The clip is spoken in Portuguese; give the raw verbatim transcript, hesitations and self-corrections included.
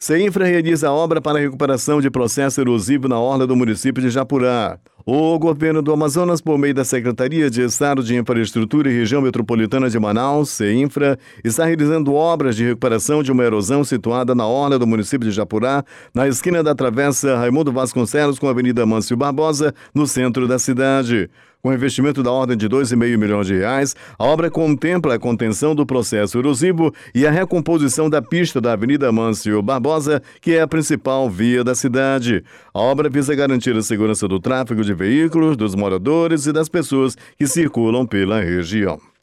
CEINFRA realiza a obra para a recuperação de processo erosivo na orla do município de Japurá. O governo do Amazonas, por meio da Secretaria de Estado de Infraestrutura e Região Metropolitana de Manaus, CEINFRA, está realizando obras de recuperação de uma erosão situada na orla do município de Japurá, na esquina da Travessa Raimundo Vasconcelos com a Avenida Mâncio Barbosa, no centro da cidade. Com investimento da ordem de dois vírgula cinco milhões de reais, a obra contempla a contenção do processo erosivo e a recomposição da pista da Avenida Mâncio Barbosa, que é a principal via da cidade. A obra visa garantir a segurança do tráfego de veículos, dos moradores e das pessoas que circulam pela região.